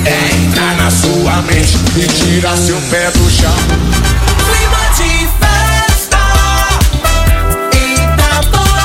Entra na sua mente e tira seu pé do chão. Clima de festa, Itapuã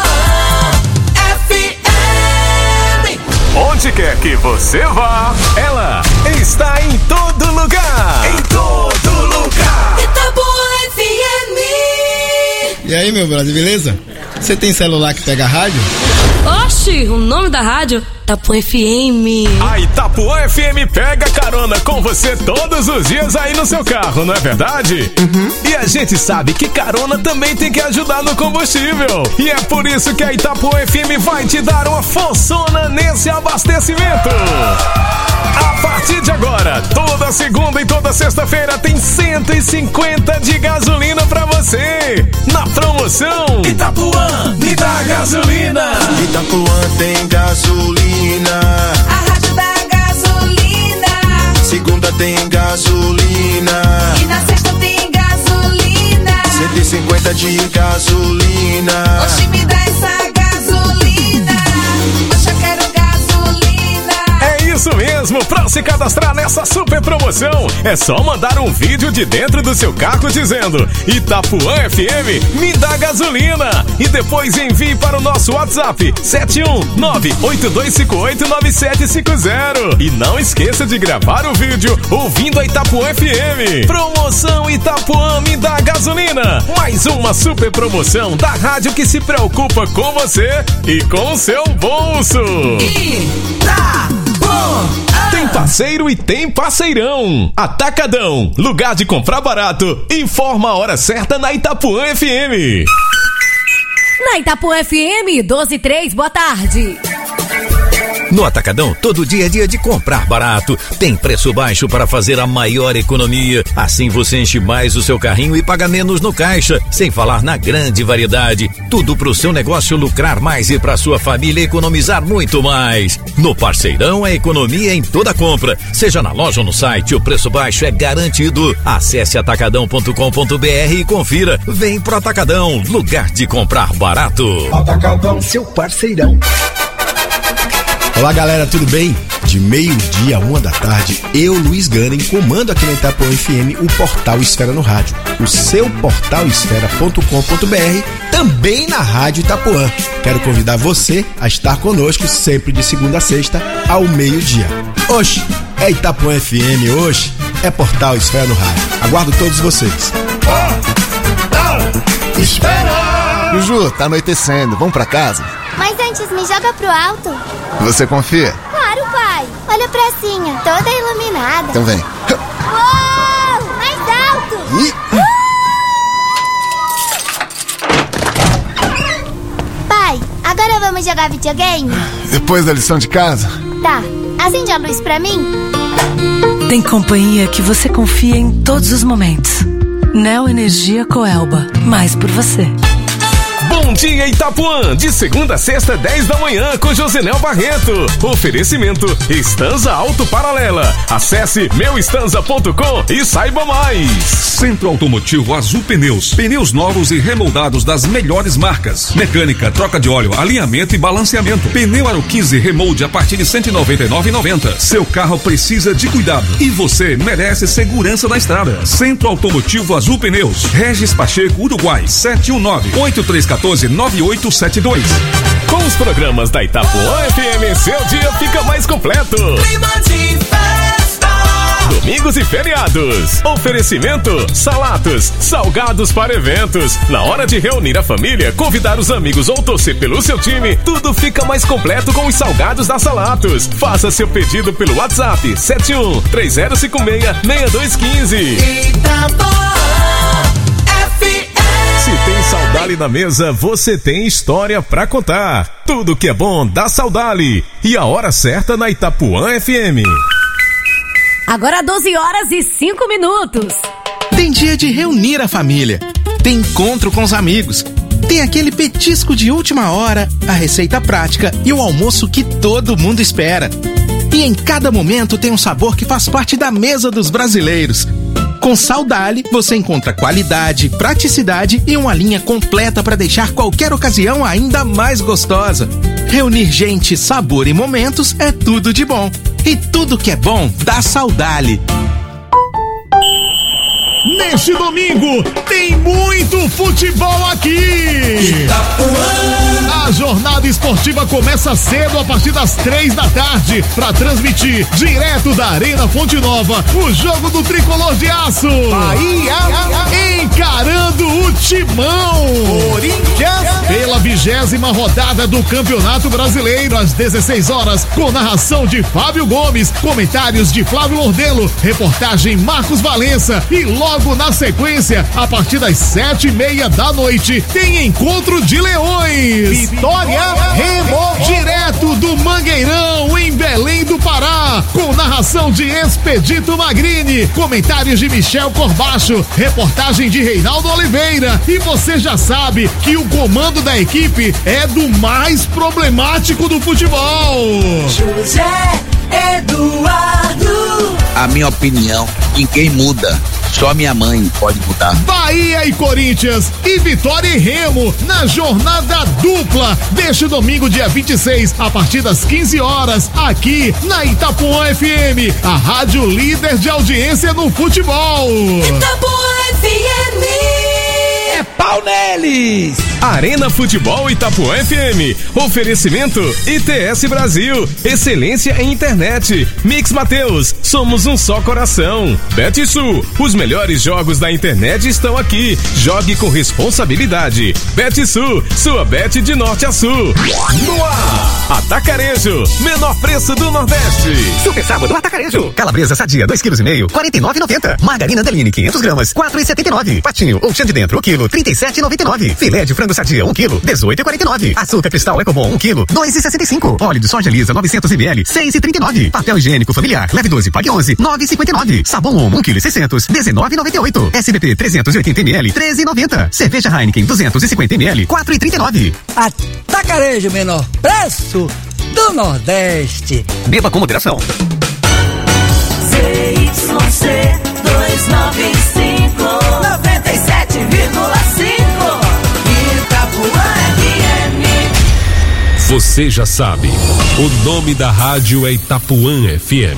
FM. Onde quer que você vá, ela está em todo lugar. Em todo lugar. Itapuã FM. E aí, meu brother, beleza? Você tem celular que pega rádio? Oxi, o nome da rádio? Itapuã FM. A Itapuã FM pega carona com você todos os dias aí no seu carro, não é verdade? E a gente sabe que carona também tem que ajudar no combustível. E é por isso que a Itapuã FM vai te dar uma forçona nesse abastecimento. A partir de agora, toda segunda e toda sexta-feira tem 150 de gasolina pra você. Na promoção Itapuã me dá gasolina. Itapuã tem gasolina. A rádio da gasolina. Segunda tem gasolina. E na sexta tem gasolina. 150 de gasolina. Oxi, me dá essa gasolina. Oxe, eu quero gasolina. É isso mesmo, pra se cadastrar nessa super promoção, é só mandar um vídeo de dentro do seu carro dizendo Itapuã FM me dá gasolina e depois envie para o nosso WhatsApp 71982589750 e não esqueça de gravar o vídeo ouvindo a Itapuã FM. Promoção Itapuã me dá gasolina, mais uma super promoção da rádio que se preocupa com você e com o seu bolso. Tem parceiro e tem parceirão. Atacadão, lugar de comprar barato. Informa a hora certa na Itapuã FM. Na Itapuã FM 12:03, boa tarde. No Atacadão, todo dia é dia de comprar barato. Tem preço baixo para fazer a maior economia. Assim você enche mais o seu carrinho e paga menos no caixa. Sem falar na grande variedade. Tudo pro seu negócio lucrar mais e pra sua família economizar muito mais. No Parceirão, a economia em toda compra. Seja na loja ou no site, o preço baixo é garantido. Acesse atacadão.com.br e confira. Vem pro Atacadão, lugar de comprar barato. Atacadão, seu parceirão. Olá, galera, tudo bem? De meio-dia a 1 da tarde, eu, Luiz Ganem, comando aqui na Itapuã FM o Portal Esfera no Rádio. O seu portalesfera.com.br, também na Rádio Itapuã. Quero convidar você a estar conosco sempre de segunda a sexta, ao meio-dia. Oxe, é Itapuã FM, hoje é Portal Esfera no Rádio. Aguardo todos vocês. Espera! Ju, tá anoitecendo, vamos pra casa? Mas antes me joga pro alto. Você confia? Claro, pai. Olha a pracinha, toda iluminada. Então vem. Uou! Mais alto! Pai, agora vamos jogar videogame? Depois da lição de casa? Tá. Acende a luz pra mim. Tem companhia que você confia em todos os momentos. Neo Energia Coelba. Mais por você. Bom dia, Itapuã! De segunda a sexta, 10 da manhã, com Josenel Barreto. Oferecimento Estanza Auto Paralela. Acesse meuestanza.com e saiba mais. Centro Automotivo Azul Pneus. Pneus novos e remoldados das melhores marcas. Mecânica, troca de óleo, alinhamento e balanceamento. Pneu Aro 15 Remold a partir de R$ 199,90. Seu carro precisa de cuidado e você merece segurança na estrada. Centro Automotivo Azul Pneus. Regis Pacheco, Uruguai, 719-8314-9872. Com os programas da Itapuã FM, seu dia fica mais completo. Clima de festa. Domingos e feriados. Oferecimento Salatos, salgados para eventos. Na hora de reunir a família, convidar os amigos ou torcer pelo seu time, tudo fica mais completo com os salgados da Salatos. Faça seu pedido pelo WhatsApp 71-3056-6215. Itapuã FM. Se tem Saudale na mesa, você tem história pra contar. Tudo que é bom dá Saudale. E a hora certa na Itapuã FM. Agora 12h05. Tem dia de reunir a família. Tem encontro com os amigos. Tem aquele petisco de última hora, a receita prática e o almoço que todo mundo espera. E em cada momento tem um sabor que faz parte da mesa dos brasileiros. Com Saudali, você encontra qualidade, praticidade e uma linha completa para deixar qualquer ocasião ainda mais gostosa. Reunir gente, sabor e momentos é tudo de bom. E tudo que é bom dá Saudali. Neste domingo tem muito futebol aqui. A jornada esportiva começa cedo a partir das 3 da tarde para transmitir direto da Arena Fonte Nova o jogo do Tricolor de Aço. Encarando o Timão. Corinthians pela 20ª rodada do Campeonato Brasileiro às 16 horas com narração de Fábio Gomes, comentários de Flávio Lordelo, reportagem Marcos Valença e logo na sequência, a partir das 7:30 da noite, tem Encontro de Leões. Vitória Remo, direto do Mangueirão, em Belém do Pará, com narração de Expedito Magrini, comentários de Michel Corbacho, reportagem de Reinaldo Oliveira. E você já sabe que o comando da equipe é do mais problemático do futebol. José Eduardo. A minha opinião, ninguém muda. Só minha mãe pode mudar. Bahia e Corinthians e Vitória e Remo na jornada dupla deste domingo, dia 26, a partir das 15 horas, aqui na Itapuã FM, a rádio líder de audiência no futebol. Itapuã FM. É pau neles! Arena Futebol Itapuã FM. Oferecimento ITS Brasil. Excelência em internet. Mix Mateus. Somos um só coração. Betsul. Os melhores jogos da internet estão aqui. Jogue com responsabilidade. Betsul. Sua bet de norte a sul. No ar. Atacarejo. Menor preço do Nordeste. Super sábado Atacarejo. Calabresa sadia 2,5 kg, 49,90. Margarina Deline 500 gramas, 4,79. Patinho ou chã de dentro, o quilo, 37,99. Filé de frango sadia 1 kg, 18,49. Açúcar cristal Ecobon 1 kg, 2,65. Óleo de soja lisa 900 ml, 6,39. Papel higiênico familiar, leve 12, pague 11, 9,59. Sabão Omo 1 kg 600, 19,98. SBP 380 ml, 13,90. Cerveja Heineken 250 ml, 4,39. Atacarejo, menor preço do Nordeste. Beba com moderação. ZYC 295 97,5 Itapuã FM. Você já sabe, o nome da rádio é Itapuã FM.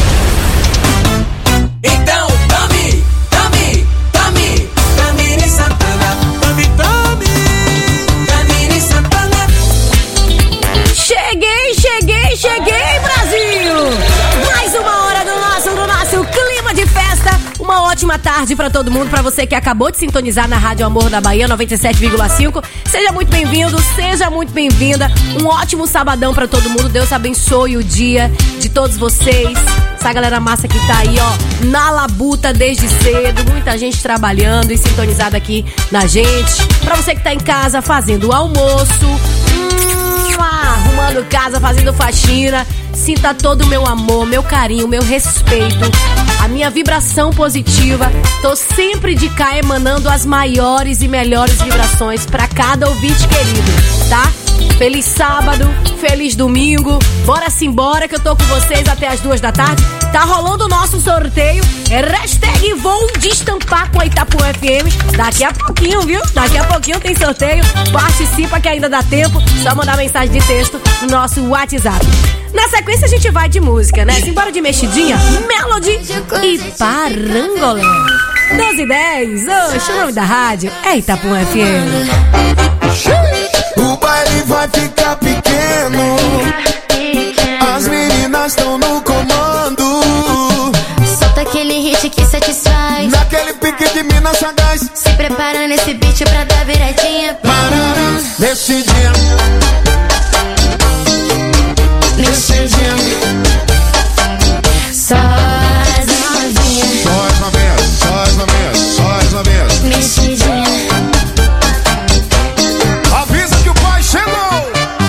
Então, Tamiri Santana, Tamiri Santana. Cheguei, Brasil! Mais uma hora do nosso clima de festa. Uma ótima tarde pra todo mundo, pra você que acabou de sintonizar na Rádio Amor da Bahia 97,5. Seja muito bem-vindo, seja muito bem-vinda. Um ótimo sabadão pra todo mundo. Deus abençoe o dia de todos vocês. Essa galera massa que tá aí, ó, na labuta desde cedo. Muita gente trabalhando e sintonizada aqui na gente. Pra você que tá em casa fazendo o almoço, arrumando casa, fazendo faxina, sinta todo o meu amor, meu carinho, meu respeito, a minha vibração positiva. Tô sempre de cá emanando as maiores e melhores vibrações pra cada ouvinte querido, tá? Feliz sábado, feliz domingo. Bora simbora que eu tô com vocês até as 2 da tarde. Tá rolando o nosso sorteio. É hashtag vou destampar com a Itapuã FM. Daqui a pouquinho, viu? Daqui a pouquinho tem sorteio. Participa que ainda dá tempo. Só mandar mensagem de texto no nosso WhatsApp. Na sequência a gente vai de música, né? Simbora de mexidinha, Melody e Parangolé. 12:10. Oxe, o nome da rádio é Itapuã FM. O baile vai ficar pequeno. As meninas estão no comando. Solta aquele hit que satisfaz. Naquele pique de Minas Sagaz. Se prepara nesse beat pra dar viradinha. Nesse dia. Nesse dia. Só as novinhas. Só as novinhas. Só as novinhas. Só as novinhas. Mexidinha. Avisa que o pai chegou.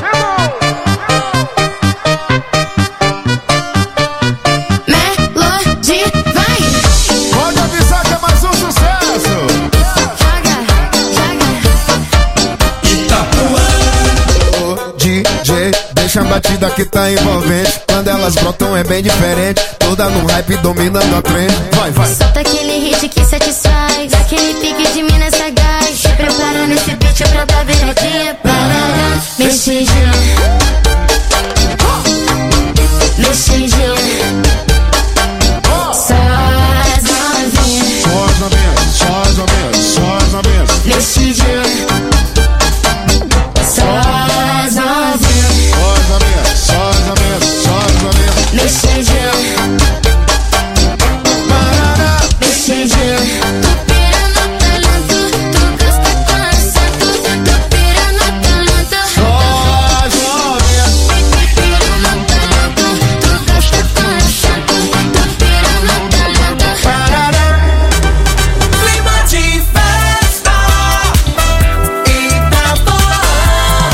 Melody, vai. Pode avisar que é mais um sucesso. Joga. Itapuã. O DJ deixa a batida que tá envolvente. Quando ela elas brotam é bem diferente. Toda no hype dominando a trend. Vai, vai. Solta aquele hit que satisfaz, aquele pique de mina sagaz. Se prepara nesse beat pra dar viradinha. Mexidinha, mexidinha. Só as novinhas, só as novinhas, só as novinhas, só as novinhas. Mexidinha, só as novinhas, só as novinhas, só as novinhas, só as novinhas. Mexidinha, mexidinha. Tu pira no talento, tu gasta com acerto. Tu pira no talento, só as novinhas. Tu pira no talento, tu gasta com acerto. Tu pira no talento. Clima de festa, Itapuã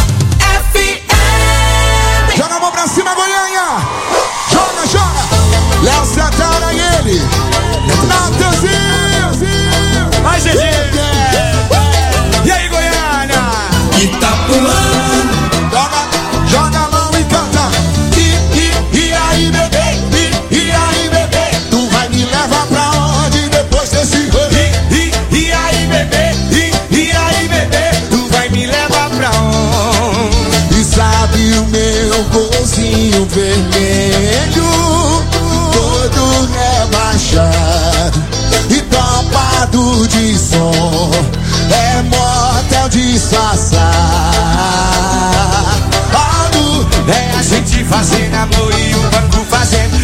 FM. Joga a mão pra cima, Goiânia. Joga, joga. Léo Santana e ele. Natanzinho. Vai, GG. E aí, Goiânia? Itapuã. Joga a mão e canta. E aí, bebê? E aí, bebê? Tu vai me levar pra onde depois desse rolê? E aí, bebê? E aí, bebê? Tu vai me levar pra onde? E sabe o meu golzinho vermelho, todo rebaixado e topado de som, é motel disfarçado. É a gente fazendo amor e o banco fazendo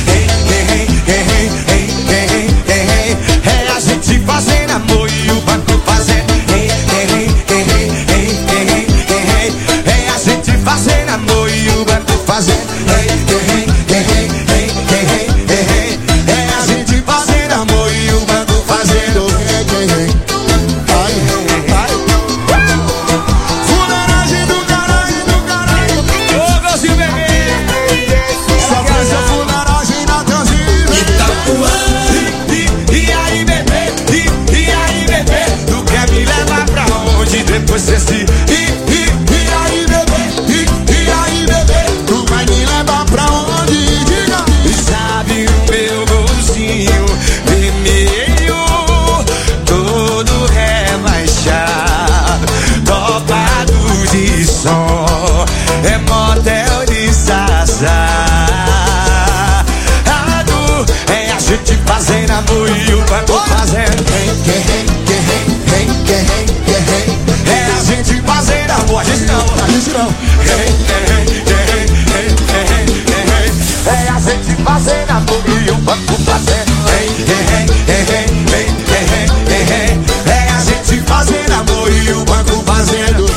é a gente fazendo amor e o banco fazendo é a gente fazendo amor e o banco fazendo é a gente fazendo amor e o banco fazendo. Fuleiragem do caralho, do caralho. Ô, Gozinho bebê, Só faz a fuleiragem na Tanzinho. E aí, bebê? E aí, bebê? Tu quer me levar pra onde depois desse E aí, bebê? E aí, bebê? Tu vai me levar pra onde? Diga. E sabe o meu bolsinho vermelho, todo rebaixado, topado de som, é motel de sazado. É a gente fazendo amor e o banco fazendo é a gente fazendo amor, a gente não. É a gente fazendo amor e o banco fazendo é a gente fazendo amor e o banco fazendo.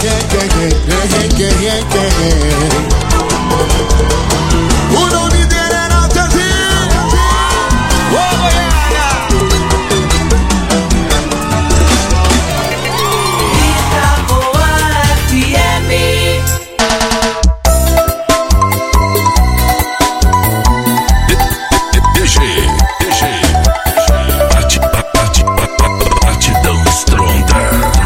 O nome dele é Natanzinho. Ô, Goiânia! Itapuã FM. Batidão estronda.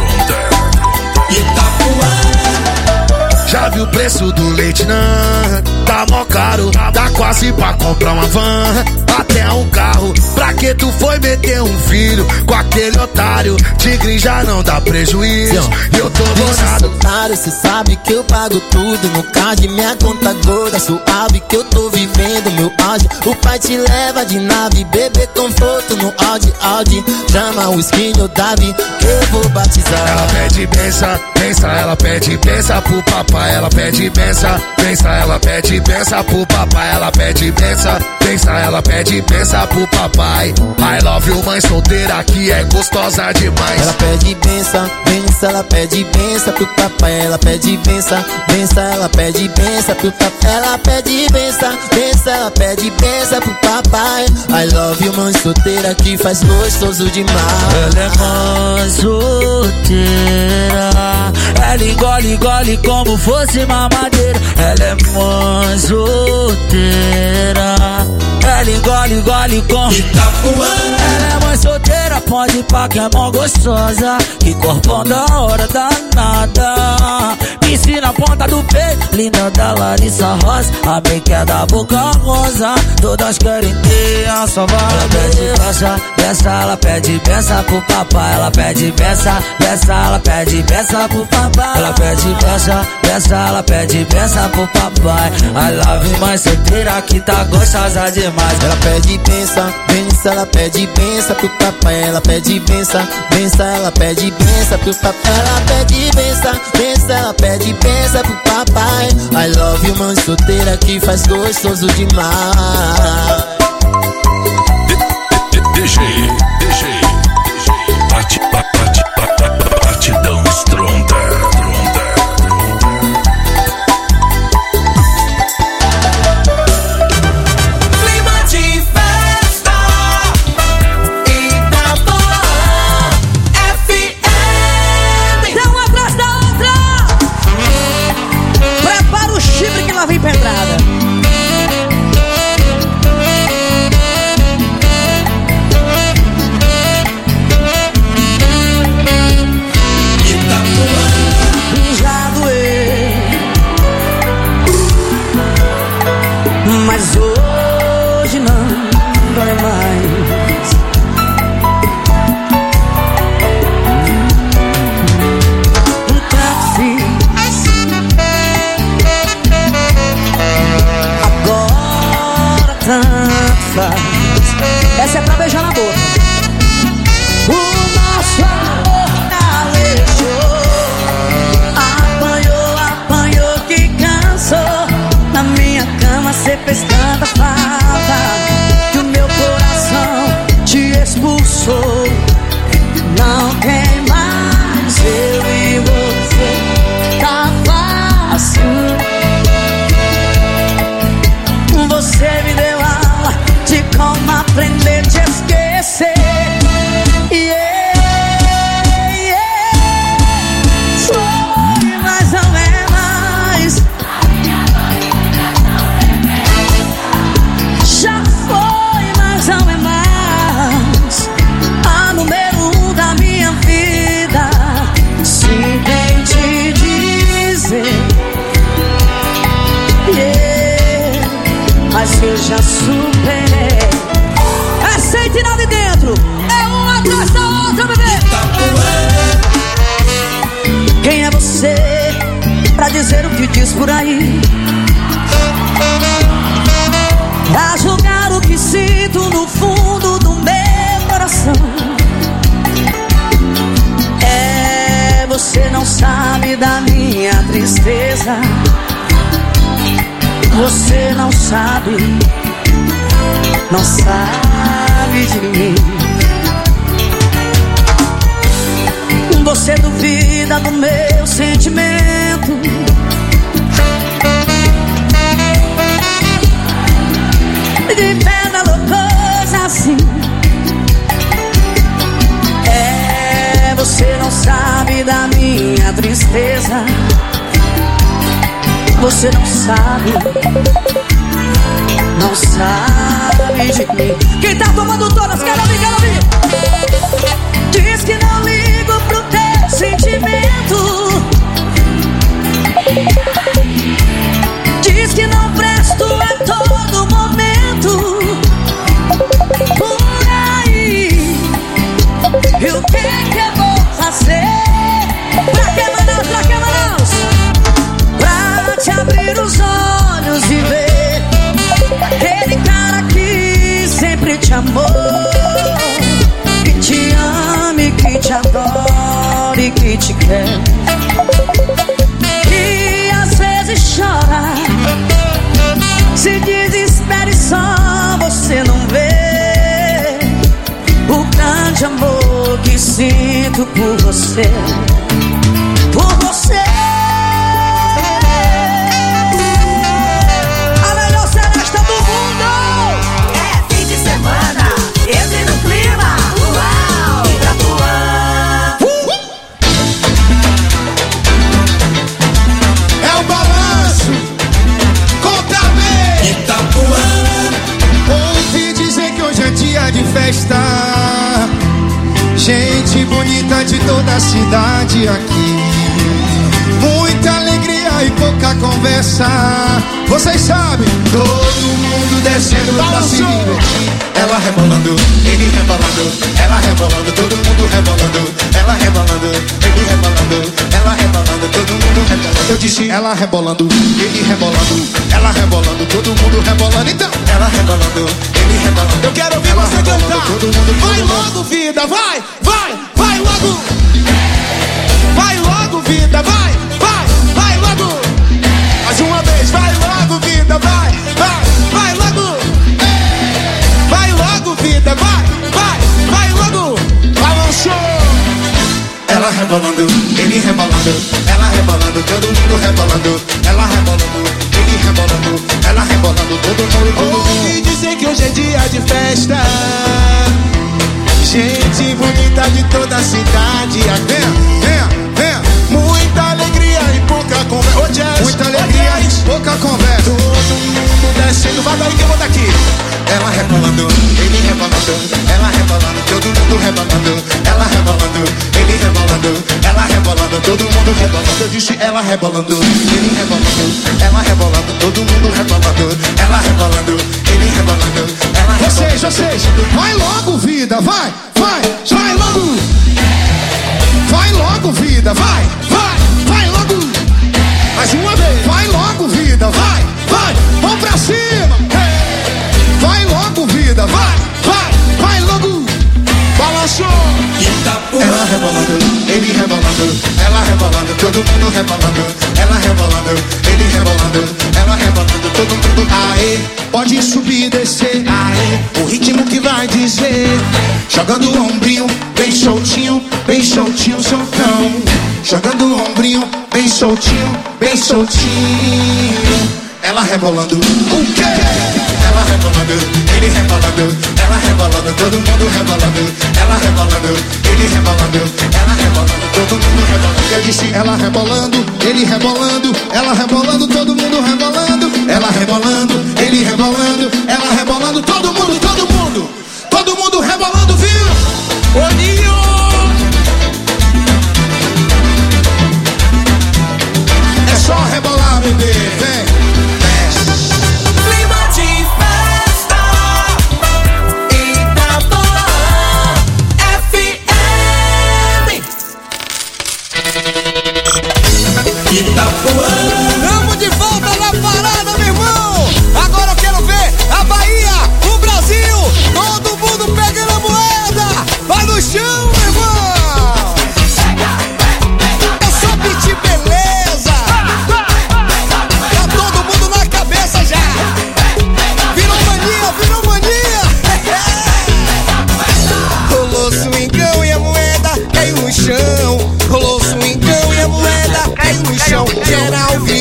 Já viu o preço do leite, não? Tá mó caro, tá quase pra comprar uma van, até um carro. Pra que tu foi meter um filho com aquele otário? Tigre já não dá prejuízo, eu tô bolado. Cê sabe que eu pago tudo no card, minha conta gorda, suave que eu tô vivendo meu auge. O pai te leva de nave, bebê conforto no Audi. Chama o skin ou Davi, que eu vou batizar. Ela pede benção, ela pede benção pro papai. Ela pede benção, ela pede benção pro papai. Ela pede benção, ela pede benção pro papai. I love you, mãe solteira que é gostosa demais. Ela pede benção, ela pede benção pro papai. Ela pede benção, ela pede benção pro papai. Ela pede benção, ela pede benção pro papai. I love you, mãe solteira que faz gostoso demais. Ela é mãe solteira, ela engole como fosse mamadeira. Ela é mãe solteira, ela engole como Itapuã. Ela é mãe solteira, pode ir pra que é mó gostosa, que corpão da hora danada. MC na ponta do peito, linda da Larissa Rosa. A make é da Boca Rosa, todas querem ter a salva. Ela pede beça, beça, ela pede beça pro papai. Ela pede beça, beça, ela pede beça pro papai. Ela pede beça, beça, ela pede beça pro papai. I love mais solteira que tá gostosa demais. Ela pede benção, benção, ela pede benção pro papai. Ela pede benção, benção, ela pede benção pro papai. Ela pede benção, benção, ela pede benção pro papai. I love you, mãe solteira que faz gostoso demais. DJ, batidão estronda. Clima de festa, Itapuã FM. Dá uma atrás da outra. Prepara o chifre que lá vem pedrada. Já doeu, mas hoje não dói mais. Tanto fiz, agora tanto faz. Essa é pra beijar na boca. O nosso amor calejou. Apanhou que cansou. Na minha cama cê fez tanta falta que o meu coração te expulsou. Não tem mais eu e você, tá fácil. Você me deu aula de como aprender a te esquecer. Foi, mas não é mais. Já foi, mas não é mais. A número 1 da minha vida. Se tem te dizer, mas eu já superei. É 109 dentro, é uma atrás da outra, bebê. Quem é você pra dizer o que diz por aí? Pra julgar o que sinto no fundo do meu coração. É, você não sabe da minha tristeza. Você não sabe de mim. Você duvida do meu sentimento. De pena loucosa assim. É, você não sabe da minha tristeza. Você não sabe de mim. Quem tá tomando todas, quero ouvir. Diz que não ligo pro teu sentimento. Diz que não presto a todo momento. Por aí, e o que eu vou fazer? Pra que Manaus? Pra te abrir os olhos e ver aquele cara que sempre te amou, que te ame, que te adore, que te quer, que às vezes chora, se desespera e só você não vê o grande amor que sinto por você. Por você. Entre no clima, uau, Itapuã. É o balanço, conta bem, Itapuã. Ouvi dizer que hoje é dia de festa. Gente bonita de toda a cidade aqui. Muita alegria e pouca conversa. Vocês sabem, todo mundo descendo pra se divertir. Ela rebolando, ele rebolando, ela rebolando, todo mundo rebolando. Ela rebolando, ele rebolando, ela rebolando, todo mundo rebolando. Eu disse ela rebolando, ele rebolando, ela rebolando, todo mundo rebolando. Então, ela rebolando, ele rebolando. Eu quero ouvir você cantar. Vai logo, vida, vai, vai, vai logo. Vai logo, vida, vai, vai, vai logo. Mais uma vez, vai logo, vida, vai, vai, vai logo. Vai logo, vida, vai, vai, vai logo. Balançou. Ela rebolando, ele rebolando, ela rebolando, todo mundo rebolando. Ela rebolando, ele rebolando, ela rebolando, todo mundo. Ouvi dizer que hoje é dia de festa. Gente bonita de toda a cidade. Venha, venha, venha. Muita alegria e pouca conversa. Hoje é muita alegria e pouca conversa. Todo mundo descendo, vai daí que eu vou daqui. Ela rebolando, ele rebolando, ela rebolando, todo mundo rebolando. Ela rebolando, ele rebolando, ela rebolando, todo mundo rebolando. Eu disse ela rebolando, ele rebolando, ela rebolando, todo mundo rebolando. Ela rebolando, ele rebolando, ela rebolando. Vocês, vai logo, vida, vai, vai, vai logo. Vai logo, vida, vai, vai, vai logo. Mais uma vez, vai logo, vida, vai, vai, vamos pra cima. Vai logo, vida, vai, vai, vai logo. Balançou. Ela rebolando, ele rebolando, ela rebolando, todo mundo rebolando. Ela rebolando, ele rebolando, ela rebolando, todo mundo. Aê, pode subir e descer. Aê, o ritmo que vai dizer. Jogando o ombrinho, bem soltinho, soltão. Jogando o ombrinho, bem soltinho, soltinho. Ela rebolando, o quê? Ela rebolando, ele rebolando, ela rebolando, todo mundo rebolando. Ela rebolando, ele rebolando, ela rebolando, todo mundo rebolando. Eu disse ela rebolando, ele rebolando, ela rebolando, todo mundo rebolando. Ela rebolando, ele rebolando, ela rebolando, todo mundo, todo mundo, todo mundo rebolando, viu? Olhinho! É só rebolar, bebê, vem. Clima de festa, Itapuã FM. Itapuã. Vamos de volta na parada, meu irmão. Agora eu quero ver a Bahia, o Brasil, todo mundo pegando a moeda. Vai no chão, meu irmão. É só pedir beleza. Tá todo mundo na cabeça já. Virou mania. Rolou swingão e a moeda caiu no chão. Rolou swingão e a moeda caiu no chão. Geral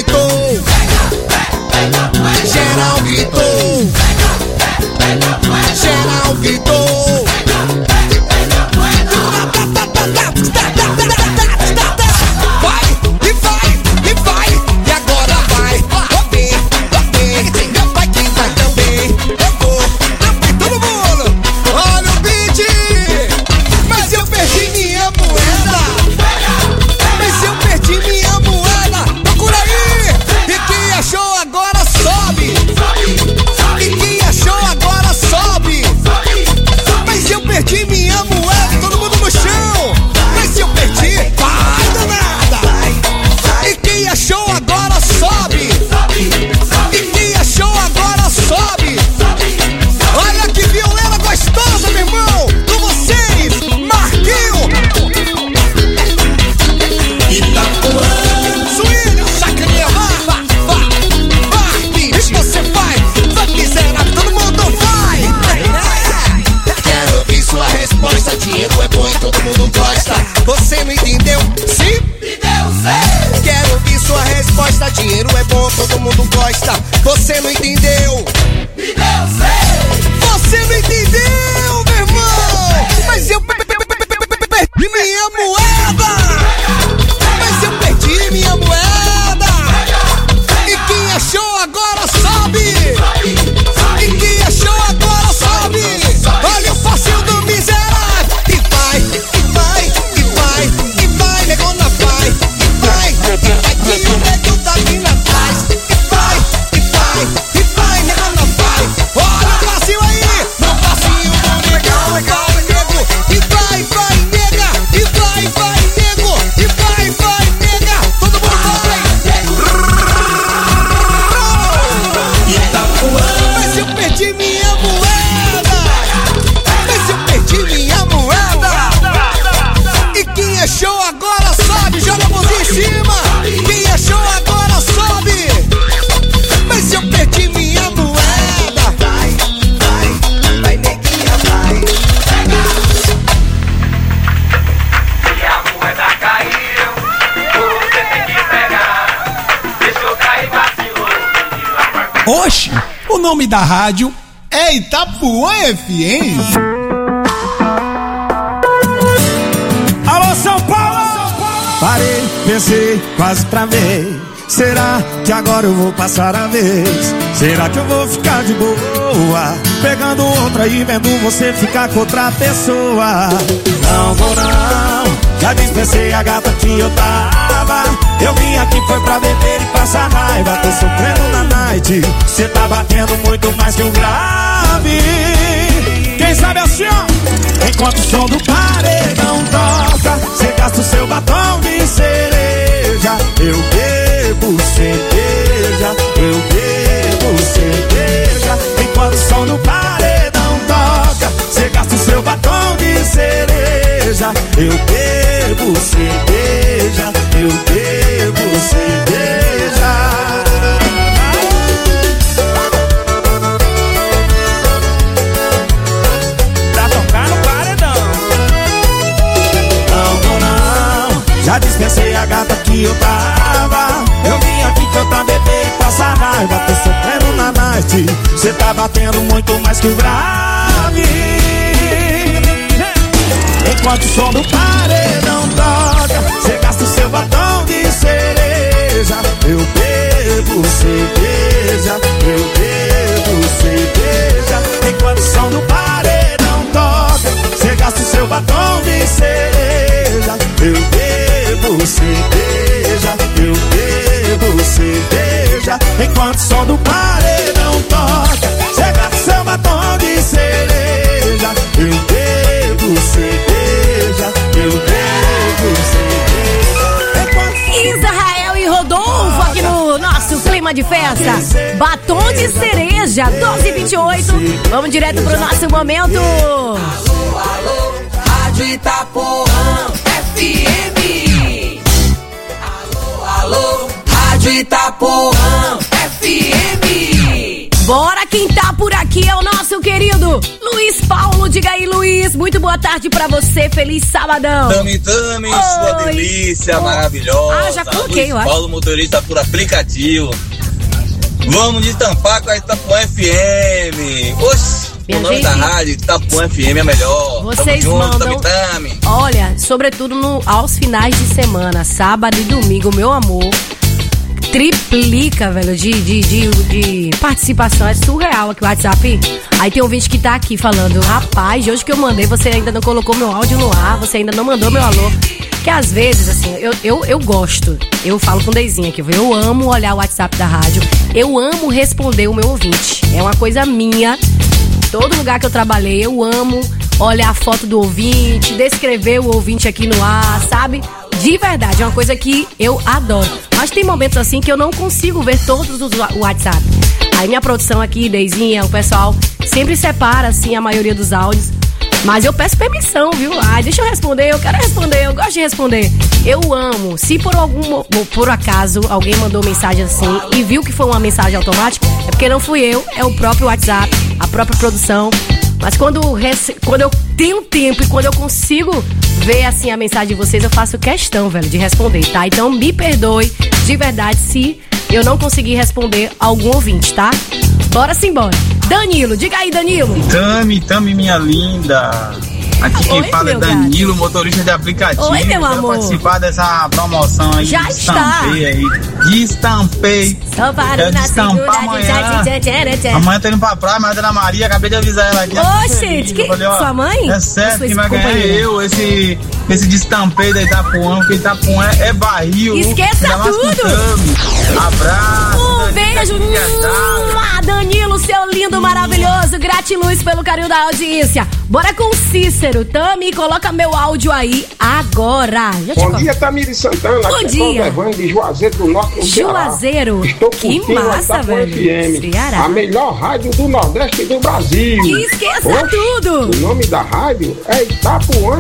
nome da rádio é Itapuã FM. Alô, São Paulo! Parei, pensei, quase travei. Será que agora eu vou passar a vez? Será que eu vou ficar de boa, pegando outra e vendo você ficar com outra pessoa? Não vou não, já dispensei a gata que eu tava. Eu vim aqui foi pra beber e passar raiva. Tô sofrendo na night, cê tá batendo muito mais que um grave. Quem sabe assim, ó, enquanto o som do paredão toca, cê gasta o seu batom de cereja. Eu bebo cerveja, eu bebo cerveja. Enquanto o som do paredão toca, cê gasta o seu batom de cereja. Eu bebo cerveja, eu bebo cerveja. Pra tocar no paredão. Não, já dispensei a gata que eu tava. Eu vim aqui cantar, beber e passar raiva. Tô sofrendo na night, cê tá batendo muito mais que o grave. Enquanto o som do paredão toca, cê gasta o seu batom de cereja. Eu bebo cerveja, eu bebo cerveja. Enquanto o som do paredão toca, cê gasta o seu batom de cereja. Eu bebo cerveja, eu bebo cerveja. Enquanto o som do paredão toca, cê gasta o seu batom de cereja. Eu bebo cerveja, eu bebo cerveja. Israel e Rodolfo aqui no nosso clima de festa. Batom de cereja, 12h28. Vamos direto pro nosso momento. Alô, alô, Rádio Itapuã FM. Alô, alô, Rádio Itapuã FM. Bora, quem tá por aqui é o nosso querido Luiz Paulo. Diga aí, Luiz, muito boa tarde pra você, feliz sabadão. Tami, sua delícia maravilhosa. Ah, já coloquei, eu acho. Paulo, motorista por aplicativo. Vamos destampar com a Itapuã FM. Oxi, o nome da rádio, Itapuã FM é melhor. Vocês Tamo junto, mandam, Tami. olha, sobretudo aos finais de semana, sábado e domingo, meu amor, triplica, velho, de participação. É surreal aqui o WhatsApp. Aí tem um ouvinte que tá aqui falando: rapaz, de hoje que eu mandei, você ainda não colocou meu áudio no ar, você ainda não mandou meu alô. Que às vezes, assim, eu gosto, eu falo com o Deizinho aqui, eu amo olhar o WhatsApp da rádio, eu amo responder o meu ouvinte, é uma coisa minha. Todo lugar que eu trabalhei, eu amo olhar a foto do ouvinte, descrever o ouvinte aqui no ar, sabe? De verdade, é uma coisa que eu adoro. Mas tem momentos assim que eu não consigo ver todos os WhatsApp. Aí minha produção aqui, Deizinha, o pessoal sempre separa, assim, a maioria dos áudios. Mas eu peço permissão, viu? Ai, deixa eu responder, eu quero responder, eu gosto de responder. Eu amo. Se por acaso alguém mandou mensagem assim e viu que foi uma mensagem automática, é porque não fui eu, é o próprio WhatsApp, a própria produção. Mas quando eu tenho tempo e quando eu consigo ver assim a mensagem de vocês, eu faço questão, velho, de responder, tá? Então me perdoe de verdade se eu não conseguir responder algum ouvinte, tá? Bora simbora. Danilo, diga aí, Danilo. Tami, minha linda. Aqui quem fala é Danilo, gato, motorista de aplicativo. Oi, meu amor. Participar dessa promoção aí. Já está. Destampei. Só parou na segunda. Amanhã tô indo pra praia, mas a Dona Maria, acabei de avisar ela aqui. Ô, gente, sua mãe? É certo, quem vai ganhar é eu, esse destampei da Itapuã, porque Itapuã é barril. Esqueça tudo. Abraço. Um beijo. Danilo, seu lindo, maravilhoso. Gratiluz pelo carinho da audiência. Bora com o Cícero. Tami, coloca meu áudio aí agora. Bom dia, Tamiri Santana. Bom dia. De Juazeiro do Norte, no Juazeiro. Ceará. Estou curtindo que massa, velho. FM, Ceará. a melhor rádio do Nordeste do Brasil. Esqueça tudo. O nome da rádio é Itapuã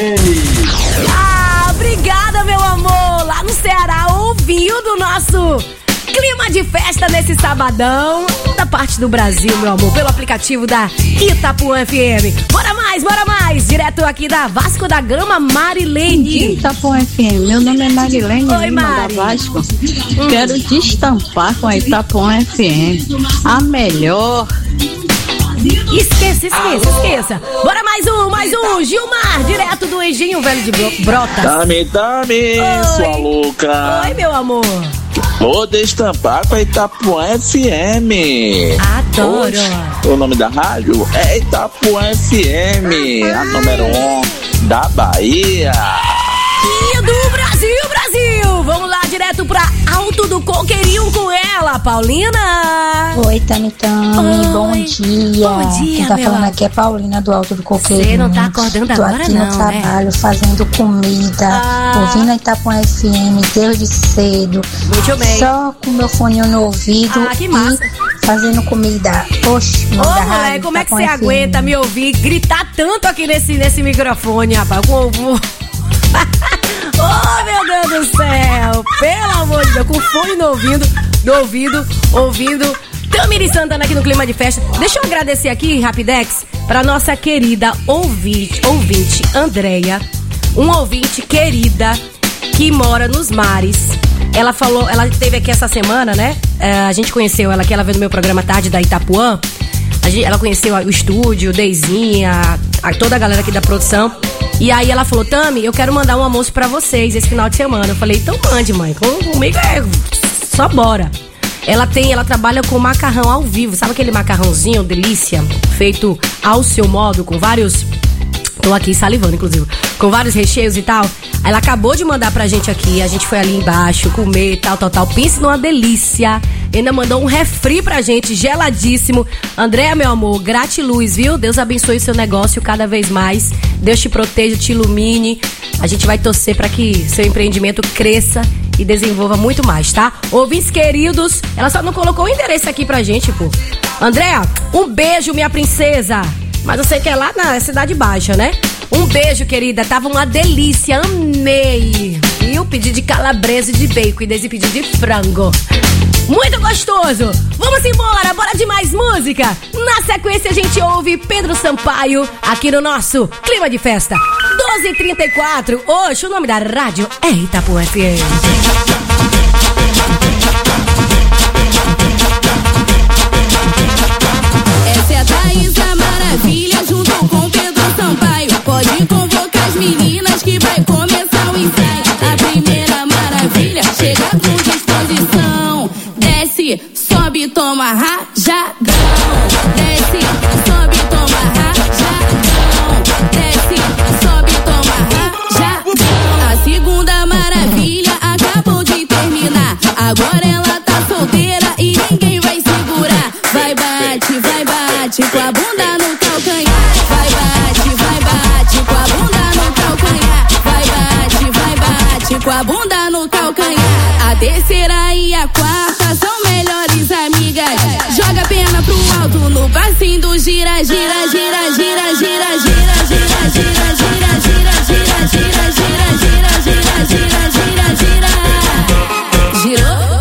FM. Ah, obrigada, meu amor. Lá no Ceará, ouvindo o nosso clima de festa nesse sabadão. Da parte do Brasil, meu amor, pelo aplicativo da Itapuã FM. Bora mais. bora mais. Direto aqui da Vasco da Gama, Marilene. Itapuã FM, meu nome é Marilene. Oi, Mari. Da Vasco. Quero destampar com a Itapuã FM. A melhor. Esqueça. Bora mais um. Gilmar, direto do Engenho Velho de Brotas. Dame, sua louca. Oi, meu amor. Vou destampar com a Itapuã FM. Adoro. O nome da rádio é Itapuã FM, a número 1 da Bahia. E do Brasil. Vamos lá, direto pra Alto do Coqueirinho com ela, Paulina. Oi, Tami. Bom dia. Bom dia, quem tá meu falando amor. aqui é Paulina do Alto do Coqueirinho. Você não tá acordando Tô agora, aqui não, no trabalho, fazendo comida, ouvindo a Itapuã FM desde cedo. Muito bem. Só com meu fone no ouvido que massa. e fazendo comida. Oxe, Ô, moleque, como é que você aguenta me ouvir gritar tanto aqui nesse microfone, rapaz? Oh, meu Deus do céu! Pelo amor de Deus, com fone no ouvindo Tamiri Santana aqui no Clima de Festa. Deixa eu agradecer aqui, Rapidex, pra nossa querida ouvinte Andréia, um ouvinte querida que mora nos mares. Ela falou, ela esteve aqui essa semana, né? A gente conheceu ela aqui, ela veio no meu programa Tarde da Itapuã. Ela conheceu o estúdio, o Deizinha, toda a galera aqui da produção. E aí ela falou, Tami, eu quero mandar um almoço pra vocês esse final de semana. Eu falei, então mande, mãe. Comigo só bora. Ela trabalha com macarrão ao vivo. Sabe aquele macarrãozinho, delícia, feito ao seu modo, com vários... Tô aqui salivando, inclusive. Com vários recheios e tal. Ela acabou de mandar pra gente aqui. A gente foi ali embaixo comer, tal. Pense numa delícia. Ainda mandou um refri pra gente, geladíssimo. Andréa, meu amor, gratiluz, viu? Deus abençoe o seu negócio cada vez mais. Deus te proteja, te ilumine. A gente vai torcer pra que seu empreendimento cresça e desenvolva muito mais, tá? Ouvintes queridos, ela só não colocou o endereço aqui pra gente, pô. Andréa, um beijo, minha princesa. Mas eu sei que é lá na Cidade Baixa, né? Um beijo, querida. Tava uma delícia. Amei. E eu pedi de calabresa e de bacon. E desde pedi de frango. Muito gostoso. Vamos embora. Bora de mais música. Na sequência, a gente ouve Pedro Sampaio aqui no nosso Clima de Festa. 12h34. Hoje, o nome da rádio é Itapuã FM. Essa é a Thaísa Maravilha junto com Pedro Sampaio. Pode convocar as meninas que vai começar o ensaio. A primeira maravilha chega com disposição. Desce, sobe, toma rajadão. Desce, sobe, toma rajadão. Desce, sobe, toma rajadão. A segunda maravilha acabou de terminar. Agora ela tá solteira e ninguém vai segurar. Vai bate com a bunda no calcanhar. Vai bate com a bunda no calcanhar. Vai bate com a bunda no calcanhar. A terceira e a quarta são melhores amigas. Joga a perna pro alto no passinho do gira, gira, gira, gira, gira, gira, gira, gira, gira, gira, gira, gira, gira, gira, gira, gira, gira, gira. Girou?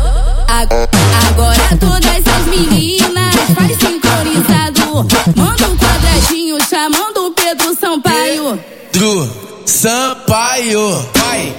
Agora todas essas meninas faz sincronizado. Manda um quadradinho chamando o Pedro Sampaio. Pedro Sampaio, vai.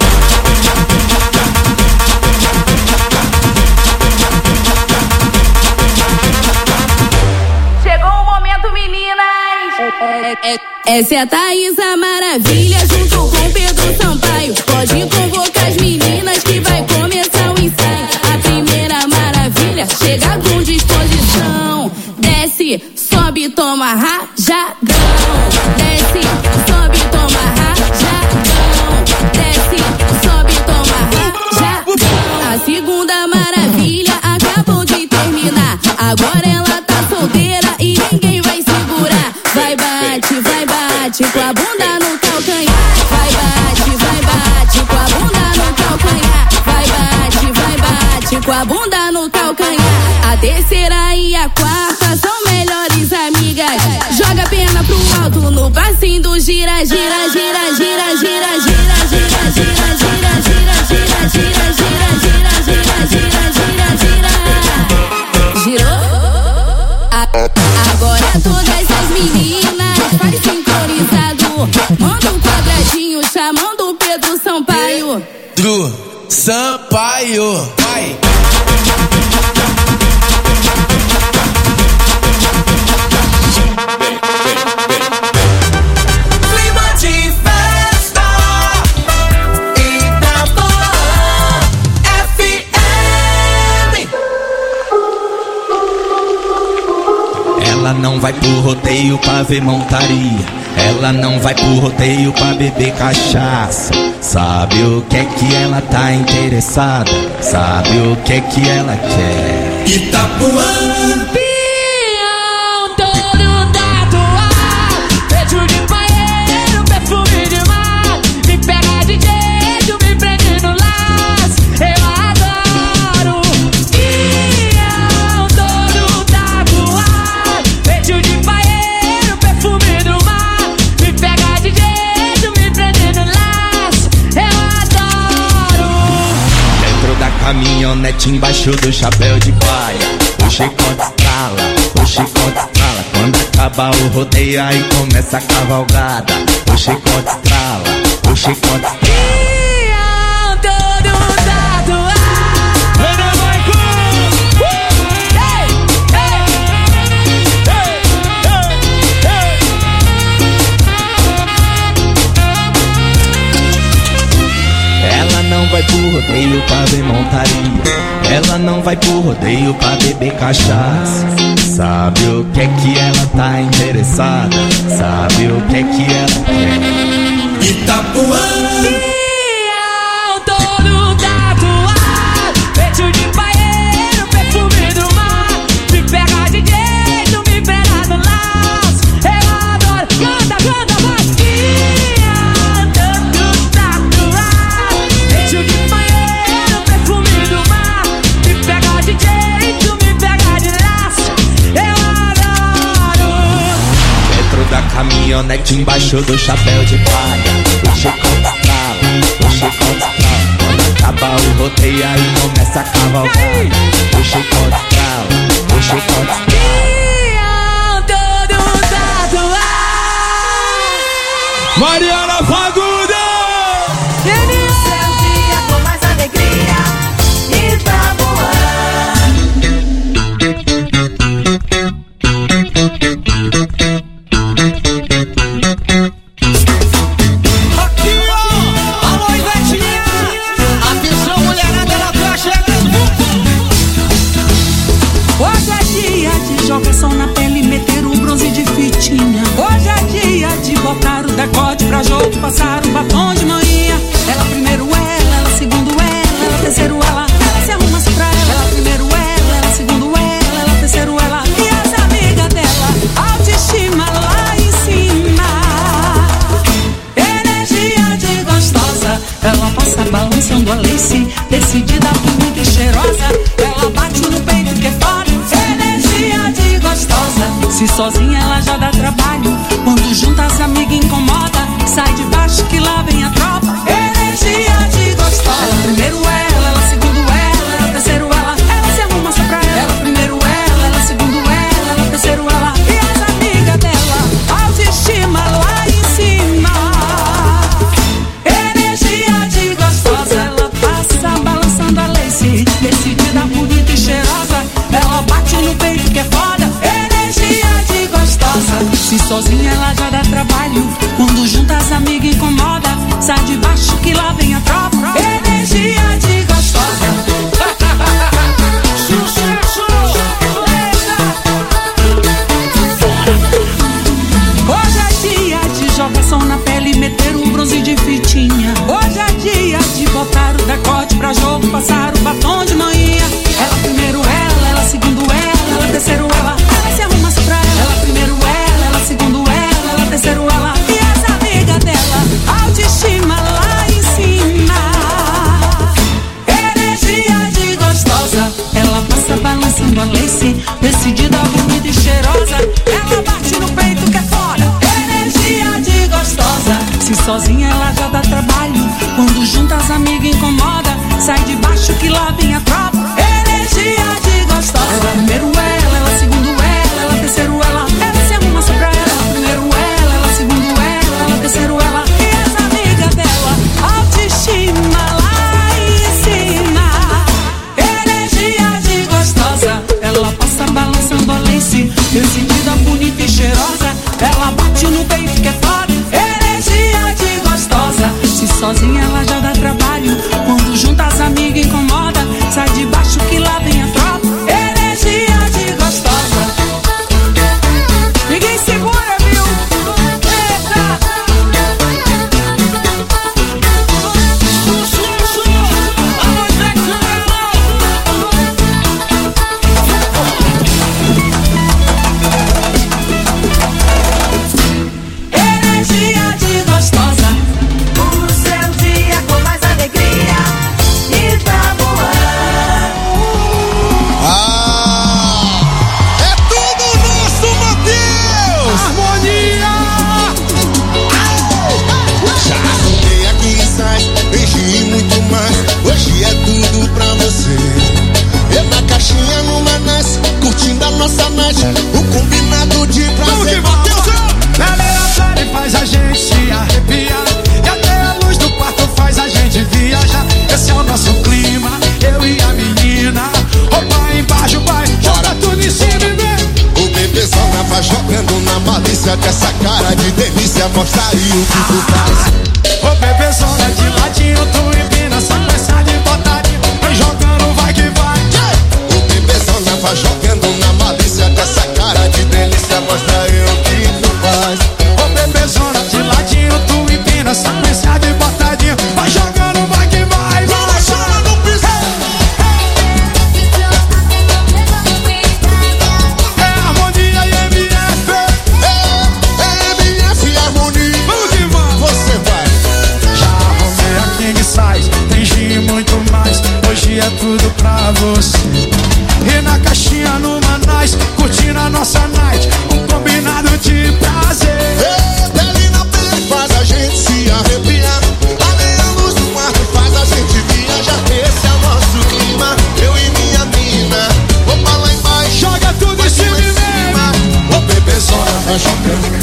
Chegou o momento, meninas. Essa é a Thaísa Maravilha junto com Pedro Sampaio. Pode convocar as meninas que vai começar o ensaio. A primeira maravilha chega com disposição. Desce, sobe, toma rajadão. Desce, sobe, toma rajadão. Desce, sobe, toma rajadão. A segunda maravilha acabou de terminar. Agora ela tá solteira e ninguém vai segurar. Vai bate com a bunda no calcanhar. Vai bate com a bunda no calcanhar. Vai bate com a bunda no calcanhar. A terceira e a quarta são melhores amigas. Joga a perna pro alto no passinho do gira, gira, gira, gira, gira, gira, gira, gira, gira, gira, gira, gira, gira, gira, gira, gira, gira. Girou? Agora todas as meninas faz Pedro Sampaio. Vai. Clima de festa, Itapuã FM. Ela não vai pro rodeio pra ver montaria. Ela não vai pro rodeio pra beber cachaça. Sabe o que é que ela tá interessada? Sabe o que é que ela quer? Itapuã. Pião todo tatuado, beijo de banheiro, perfume de mar. Me pega de jeito, me prende no laço. Eu adoro. Pião todo tatuado, beijo de banheiro, perfume do mar. Me pega de jeito, me prende no laço. Eu adoro. Dentro da caminhonete, embaixo do chapéu de paia, o chicote estrala, o chicote estrala. Quando acaba o rodeio, aí começa a cavalgada. O chicote estrala, o chicote estrala. Pião todo tatuado. Ela não vai pro rodeio pra ver montaria. Ela não vai pro rodeio pra beber cachaça. Sabe o que é que ela tá interessada? Sabe o que é que ela quer? Itapuã. Pião todo tatuado, beijo de banheiro, perfume do mar. Me pega de jeito, me pega no laço. Eu adoro. Canta, canta, vai. Pião todo tatuado, beijo de banheiro, perfume do mar. Me pega de jeito, me pega de laço. Eu adoro. Dentro da caminhonete, embaixo do chapéu de palha, o chicote estrala, o chicote estrala. Quando acaba o rodeio, aí começa a cavalgada. O chicote estrala, o chicote estrala. Pião todo tatuado. Mariana Faguda! Seu dia com mais alegria, Itapuã. Aqui, ó! Alô, Ivetinha! Atenção, mulherada, ela tá chegando! Hoje é dia de jogar som na pele e meter um bronze de fitinha. Hoje é dia de botar o decote pra jogo, passar o batom de manhã. Ela primeiro ela segundo ela terceiro ela se arruma pra ela. Ela primeiro ela segundo ela terceiro ela. E as amigas dela, autoestima lá em cima. Energia de gostosa, ela passa balançando a lace, decidida, bonita e cheirosa. Ela bate no peito que é foda. Energia de gostosa, se sozinha ela já dá trabalho. Quando junta as amigas incomoda, sai de baixo que lá vem a tropa. Energia de gostosa. Ela primeiro ela segundo ela terceiro ela se arruma só pra ela. Ela primeiro ela segundo ela terceiro ela. E as amigas dela, autoestima lá em cima. Energia de gostosa, ela passa balançando a lace, decidida, bonita e cheirosa. Ela bate no peito que é foda. Energia de gostosa, se sozinha ela já dá trabalho. Quando junta as amigas incomoda, sai de baixo que lá vem a tropa. Energia de gostosa. Sucesso! Hoje é dia de jogar som na pele e meter um bronze de fitinha. Hoje é dia de botar o decote pra jogo, passar o batom de manhã. Ela primeiro ela segundo ela terceiro ela se arruma pra ela. Ela primeiro ela segundo ela terceiro ela. E as amigas dela, autoestima lá em cima. Energia de gostosa, ela passa balançando a lace, decidida, bonita e cheirosa. Ela bate no peito que é fora. Energia de gostosa, se sozinha ela já dá trabalho. Quando junta as amigas incomoda, sai de baixo que lá vem a tropa. Energia de gostosa. Ela primeiro ela segundo ela terceiro ela se arruma só pra ela. Ela primeiro ela segundo ela terceiro ela. E as amigas dela, autoestima lá mostra aí o que tu faz. Ô bebezona de ladinho, tu empina, sequência de botadinha. Vai jogando, vai que vai. O bebezona vai jogando na malícia, com essa cara de delícia, mostra aí o que tu faz. Ô bebezona de ladinho, tu empina, sequência de botadinha. Vai jogando, vai que vai. Vai deixando no piso. É harmonia e MF. É MF e harmonia. Vamos que vamos. Você vai. Já arrumei a king size, tem gin e muito mais. Hoje é tudo pra você. E na caixinha no Manais, curtindo a nossa night, um combinado de prazer. Pele na pele faz a gente se arrepiar. A luz do quarto faz a gente viajar. Esse é o nosso clima, eu e minha mina. Vamos pra lá embaixo, joga tudo em cima mesmo. Ô bebezona, vai jogando.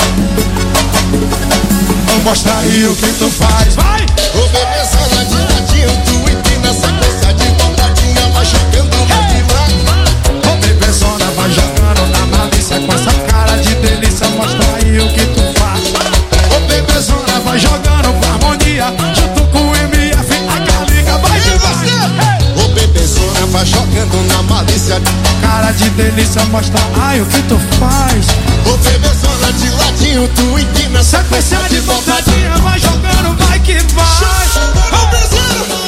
Vamos mostrar aí o que tu faz, vai! Ô bebezona de ladinho, tu empina, sequência de botadinha. Vai jogando, vai que vai. Ô bebezona, vai jogando na malícia, com essa cara de delícia, mostra aí o que tu faz. Ô bebezona, vai jogando com harmonia, junto com o MF, a Carliga vai que vai. Ô bebezona, vai jogando na malícia, cara de delícia, mostra aí o que tu faz. Ô bebezona de ladinho, tu empina, sequência de botadinha, vai jogando, vai que vai. Ô bebezona.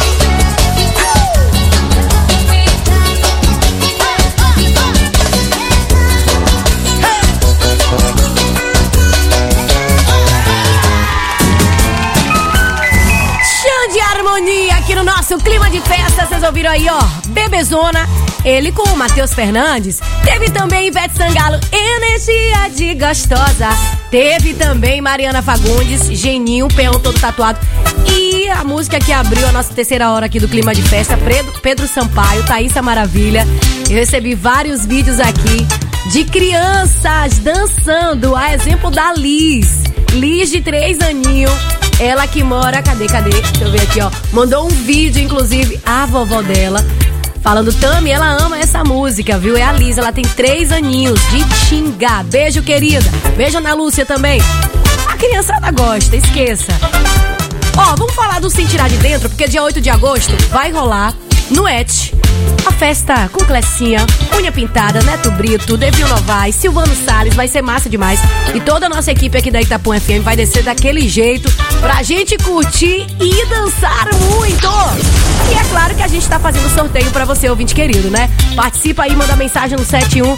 Aqui no nosso clima de festa, vocês ouviram aí, ó, Bebezona, ele com o Matheus Fernandes. Teve também Ivete Sangalo, Energia de Gostosa. Teve também Mariana Fagundes, Geninho, peão todo tatuado. E a música que abriu a nossa terceira hora aqui do clima de festa, Pedro Sampaio, Thaísa Maravilha. Eu recebi vários vídeos aqui de crianças dançando, a exemplo da Liz de 3 aninhos. Ela que mora, cadê? Deixa eu ver aqui, ó. Mandou um vídeo, inclusive, a vovó dela, falando, Tami, ela ama essa música, viu? É a Liz, ela tem 3 aninhos, de Xingá. Beijo, querida. Beijo na Lúcia também. A criançada gosta, esqueça. Ó, vamos falar do Sem Tirar de Dentro, porque dia 8 de agosto vai rolar no ET a festa com Clecinha, Unha Pintada, Neto Brito, Devil Novaes, Silvano Salles, vai ser massa demais. E toda a nossa equipe aqui da Itapuã FM vai descer daquele jeito pra gente curtir e dançar muito. E é claro que a gente tá fazendo sorteio pra você, ouvinte querido, né? Participa aí, manda mensagem no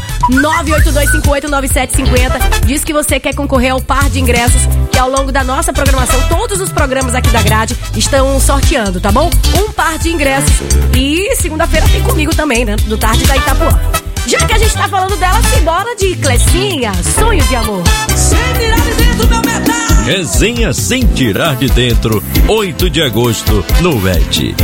71982589750. Diz que você quer concorrer ao par de ingressos que ao longo da nossa programação, todos os programas aqui da grade estão sorteando, tá bom? Um par de ingressos. E segunda-feira tem comigo também, né? Do Tarde da Itapuã. Já que a gente tá falando dela, simbora de Clecinha, Sonho de Amor. Sem tirar de dentro, meu metal. Resenha Sem Tirar de Dentro, 8 de agosto, no VET.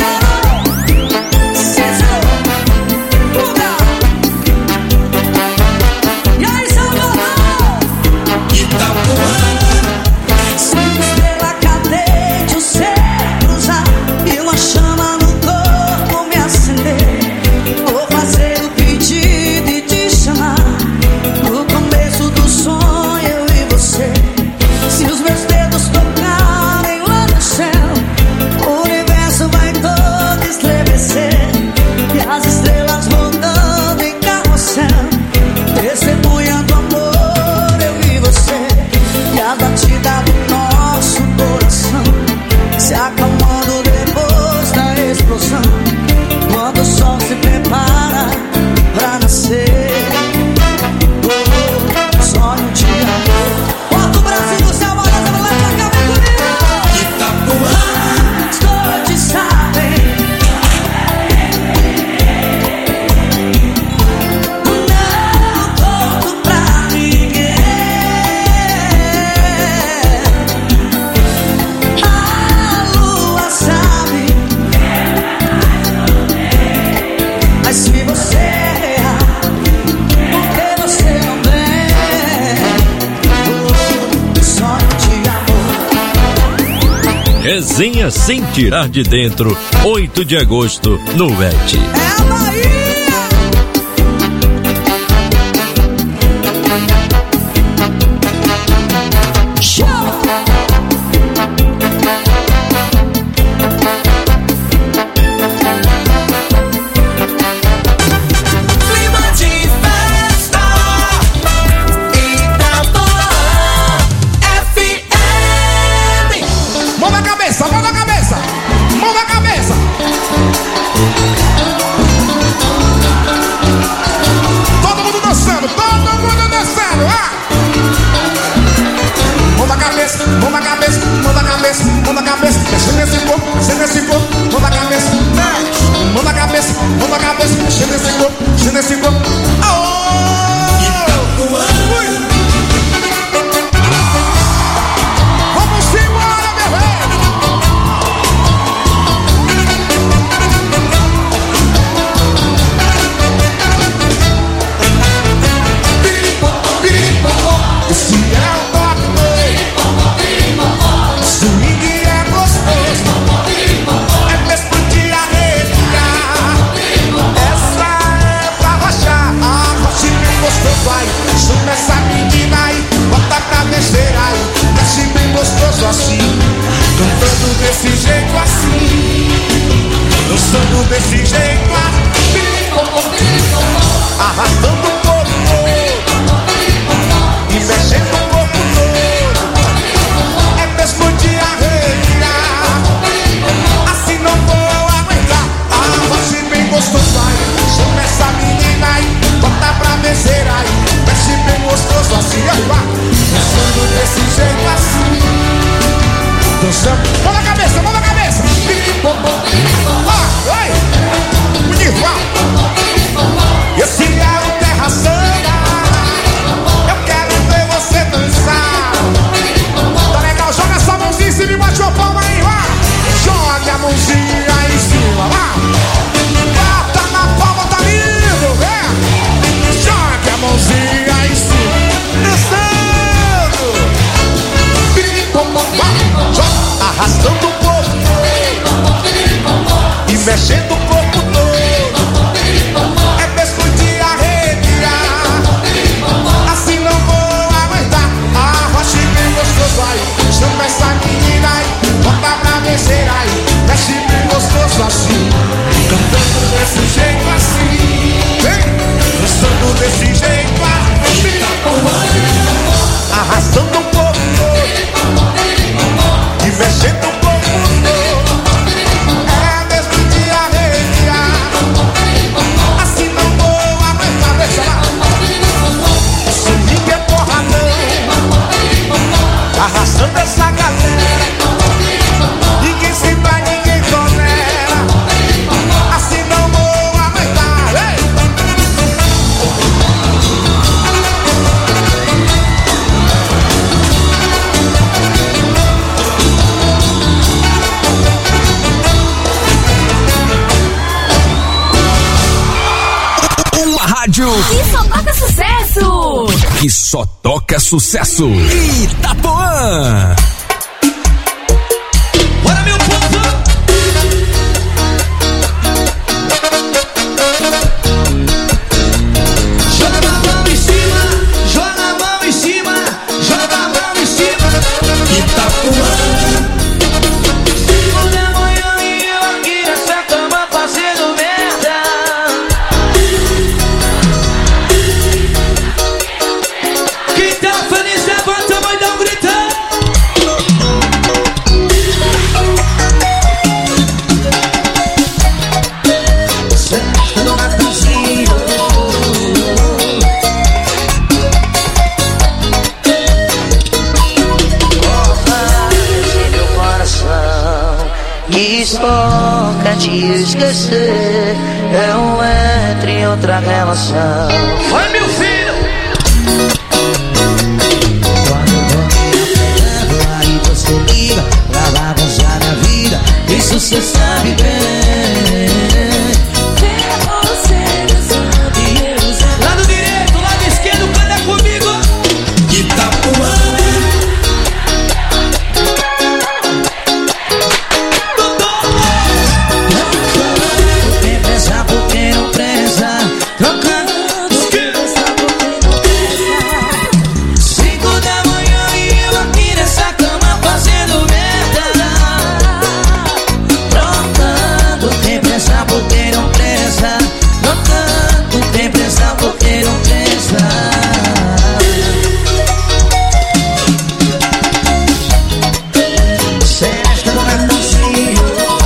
Resenha Sem Tirar de Dentro, 8 de agosto, no VET. Show! no samba. Mão na cabeça, mão na cabeça. Oi! Bonito, esse é o Terra Santa. Eu quero ver você dançar. Tá legal, joga essa mãozinha em cima e bate uma palma aí, vai. Joga a mãozinha em cima, vai. Bota na palma, tá lindo, vem. Joga a mãozinha em cima. Dançando. Arrastando o corpo e mexendo o corpo todo. É mesmo de arrepiar. Assim não vou aguentar. Arrocha bem gostoso aí. Chama essa menina aí. Bota pra descer aí. Mexe bem gostoso assim. Cantando desse jeito assim. Vem. Dançando desse jeito assim. Arrastando o corpo e mexendo o corpo todo. É mesmo de arrepiar. Assim não vou aguentar. Deixa lá. Swing é porradão. Arrastando essa galera. Ninguém se vai, ninguém tolera. Assim não vou aguentar. Ei! Uma rádio E só toca sucesso. que só toca sucesso. Itapuã. Bora, meu povo! Joga a mão em cima, joga a mão em cima, joga a mão em cima. Itapuã. 5 da manhã e eu aqui nessa cama fazendo merda. Quem tá feliz levanta a mão e dá um grito. Meu coração que esfoca te esquecer. É um entre outra relação. Vai, meu filho! Aí você liga pra bagunçar minha vida. Isso cê sabe bem. Lado direito, lado esquerdo, canta comigo. Itapuã. Quem pensa porque não presta. Trocando. 5 da manhã e eu aqui nessa cama fazendo merda. Trocando. Quem pensa porque não presta. Trocando. Quem pensa porque não presta. Sesta não é possível.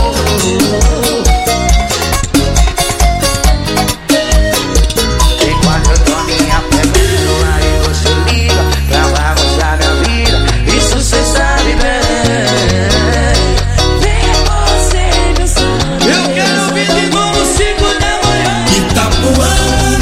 E quando eu tô me apegando, aí você liga pra bagunçar minha vida. Isso cê sabe bem. Vem você, meu sonho. Eu quero ouvir de novo 5 da manhã. Itapuã.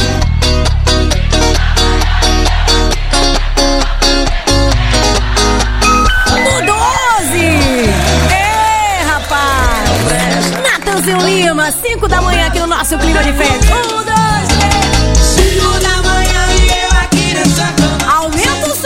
No 12! Ei, rapaz! Natanzinho Lima, 5 da manhã aqui no nosso clima de festa. 1, 2, 3. 5 da manhã e eu aqui nessa cama. Aumenta o som!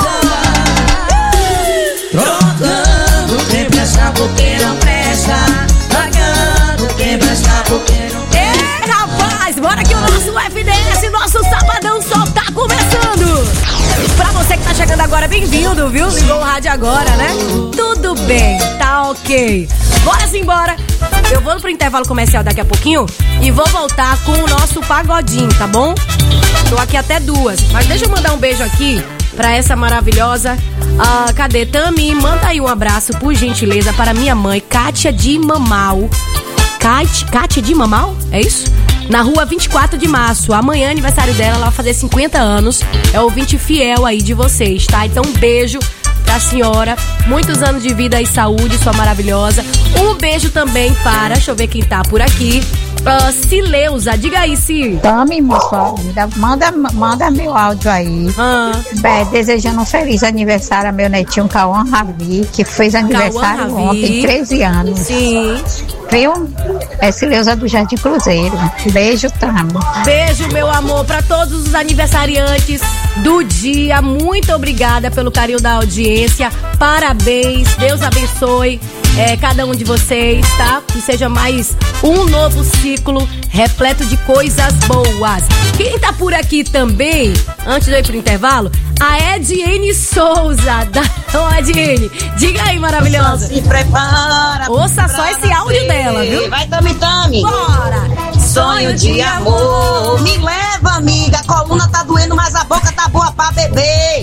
Trocando. Quem presta porque não presta. Pagando. Quem presta porque não presta. Ei, rapaz! Bora que o nosso FDS, nosso Sabadão só tá começando! Pra você que tá chegando agora, bem-vindo, viu? Ligou o rádio agora, né? Tudo bem, tá ok. Bora simbora! Eu vou pro intervalo comercial daqui a pouquinho e vou voltar com o nosso pagodinho, tá bom? Tô aqui até 2, mas deixa eu mandar um beijo aqui pra essa maravilhosa. Cadê? Tami, manda aí um abraço, por gentileza, para minha mãe, Kátia de Mamal. Kátia de Mamal? É isso? Na rua 24 de março. Amanhã é aniversário dela, ela vai fazer 50 anos. É ouvinte fiel aí de vocês, tá? Então um beijo pra senhora. Muitos anos de vida e saúde, sua maravilhosa. Um beijo também para, deixa eu ver quem tá por aqui. Sileuza, diga aí, Si. Tome, moça, manda meu áudio aí. Desejando um feliz aniversário ao meu netinho Cauã Ravi, que fez aniversário ontem, 13 anos. Sim. Viu? É Sileuza do Jardim Cruzeiro. Beijo, Tamo. Beijo, meu amor, pra todos os aniversariantes do dia. Muito obrigada pelo carinho da audiência. Parabéns, Deus abençoe cada um de vocês, tá? Que seja mais um novo ciclo repleto de coisas boas. Quem tá por aqui também, antes de eu ir pro intervalo, a Ediene Souza. Ediene, diga aí, maravilhosa. Se prepara. Ouça só esse áudio dela, viu? Vai, Tami. Bora. Sonho de amor. Me leva, amiga. A coluna tá doendo, mas a boca tá boa pra beber.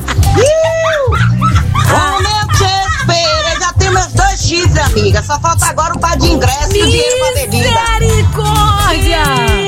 Como eu te espero, eu já tenho meus 2 chifres, amiga. Só falta agora o par de ingresso e o dinheiro pra bebida. Misericórdia!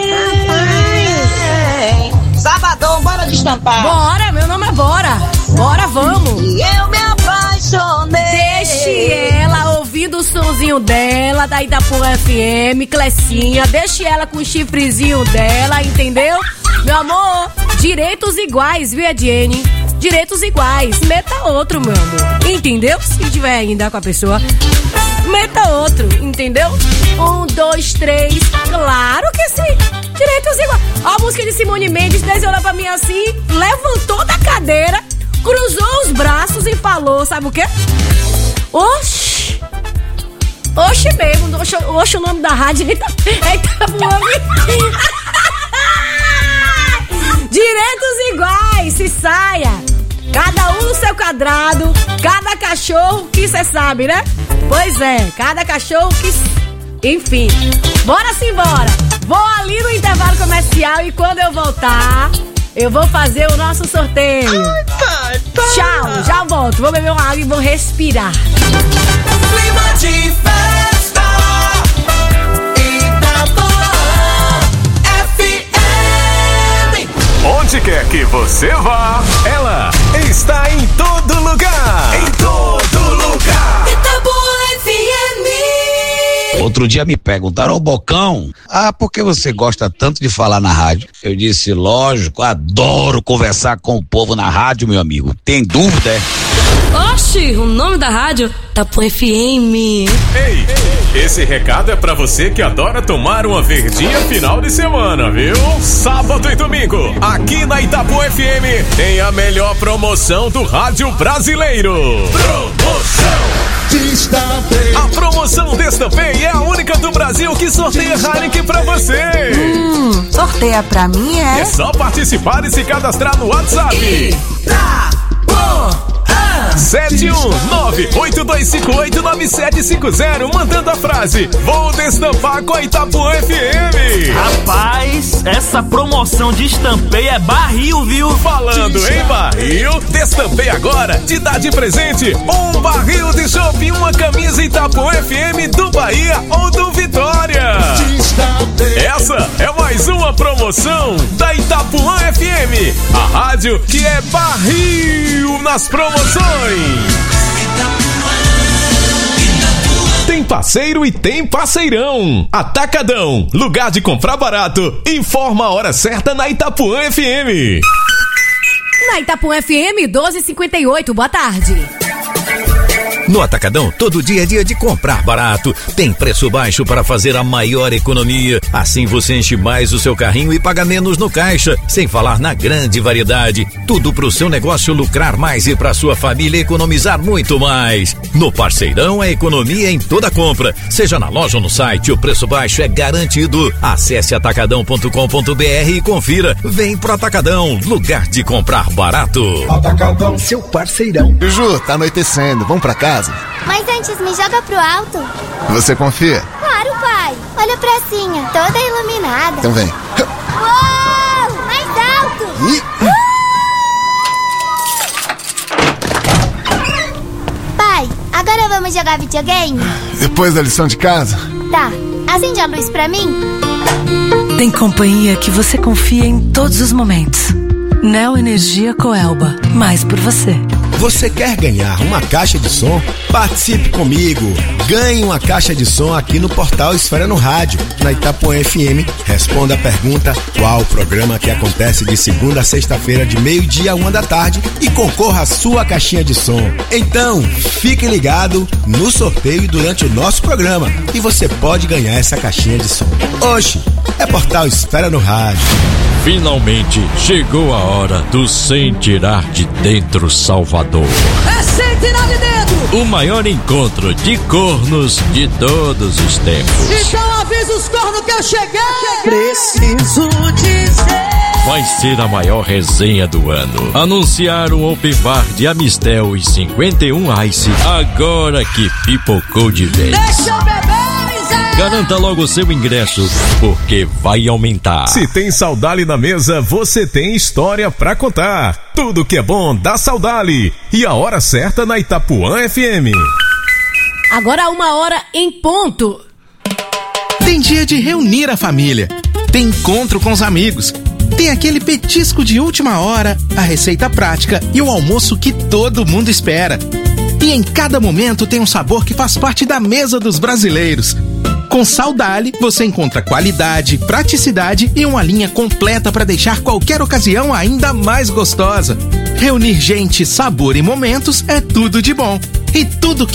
Sabadão, bora destampar. Bora, meu nome é Bora. Bora, vamos. E eu me apaixonei. Deixe ela ouvindo o sonzinho dela, da Itapuã FM, Clecinha. Deixe ela com o chifrezinho dela, entendeu? Meu amor, direitos iguais, viu, Ediene? Direitos iguais. Meta outro, meu amor. Entendeu? Se tiver ainda com a pessoa, meta outro, entendeu? 1, 2, 3. Claro que sim. Direitos iguais. Ó, a música de Simone Mendes, olhou pra mim assim, levantou da cadeira, cruzou os braços e falou, sabe o quê? Oxi. Oxi mesmo. Oxi, o nome da rádio. Eita, direitos iguais, se saia. Cada um no seu quadrado, cada cachorro que cê sabe, né? Pois é, cada cachorro que... Enfim, bora simbora. Vou ali no intervalo comercial e quando eu voltar, eu vou fazer o nosso sorteio. Tchau, já volto. Vou beber uma água e vou respirar. Clima de festa, Itapuã FM. Onde quer que você vá, ela está em todo lugar. Em todo lugar. Itapuã FM. Outro dia me perguntaram, ô Bocão, por que você gosta tanto de falar na rádio? Eu disse, lógico, adoro conversar com o povo na rádio, meu amigo. Tem dúvida, é? Oxi, o nome da rádio, Itapuã FM. Ei, esse recado é pra você que adora tomar uma verdinha final de semana, viu? Sábado e domingo, aqui na Itapuã FM, tem a melhor promoção do rádio brasileiro. Promoção Destampei. A promoção Destampei é a única do Brasil que sorteia Heineken pra você. Sorteia pra mim, é? É só participar e se cadastrar no WhatsApp. Itapuã 719-8258-9750, mandando a frase: vou destampar com a Itapuã FM. Rapaz, essa promoção de Destampei é barril, viu? Falando em barril, Destampei agora te dá de presente um barril de chopp e uma camisa Itapuã FM do Bahia ou do Vitória. Essa é mais uma promoção da Itapuã FM, a rádio que é barril nas promoções. Tem parceiro e tem parceirão. Atacadão, lugar de comprar barato. Informa a hora certa na Itapuã FM. Na Itapuã FM 1258, boa tarde. No Atacadão, todo dia é dia de comprar barato. Tem preço baixo para fazer a maior economia. Assim você enche mais o seu carrinho e paga menos no caixa. Sem falar na grande variedade. Tudo pro seu negócio lucrar mais e pra sua família economizar muito mais. No Parceirão, a economia em toda compra. Seja na loja ou no site, o preço baixo é garantido. Acesse atacadão.com.br e confira. Vem pro Atacadão, lugar de comprar barato. Atacadão, seu parceirão. Ju, tá anoitecendo, vamos pra casa? Mas antes me joga pro alto. Você confia? Claro, pai. Olha a pracinha, toda iluminada. Então vem. Uou! Mais alto! Pai, agora vamos jogar videogame? Depois da lição de casa? Tá. Acende a luz pra mim. Tem companhia que você confia em todos os momentos. Neo Energia Coelba. Mais por você. Você quer ganhar uma caixa de som? Participe comigo! Ganhe uma caixa de som aqui no portal Esfera no Rádio, na Itapuã FM. Responda a pergunta: qual o programa que acontece de segunda a sexta-feira de meio-dia a 1h e concorra à sua caixinha de som. Então, fique ligado no sorteio durante o nosso programa e você pode ganhar essa caixinha de som. Oxe, é portal Esfera no Rádio. Finalmente chegou a hora do Sem Tirar de Dentro Salvador. É sem tirar de dentro! O maior encontro de cornos de todos os tempos. Então avisa os cornos que eu cheguei! Preciso dizer. Vai ser a maior resenha do ano. Anunciar o Open Bar de Amistel e 51 Ice, agora que pipocou de vez. Deixa eu beber, Zé! Garanta logo o seu ingresso, porque vai aumentar. Se tem Saudale na mesa, você tem história pra contar. Tudo que é bom dá Saudale. E a hora certa na Itapuã FM. Agora 1h em ponto. Tem dia de reunir a família. Tem encontro com os amigos. Tem aquele petisco de última hora, a receita prática e o almoço que todo mundo espera. E em cada momento tem um sabor que faz parte da mesa dos brasileiros. Com Saudale, você encontra qualidade, praticidade e uma linha completa para deixar qualquer ocasião ainda mais gostosa. Reunir gente, sabor e momentos é tudo de bom. E tudo que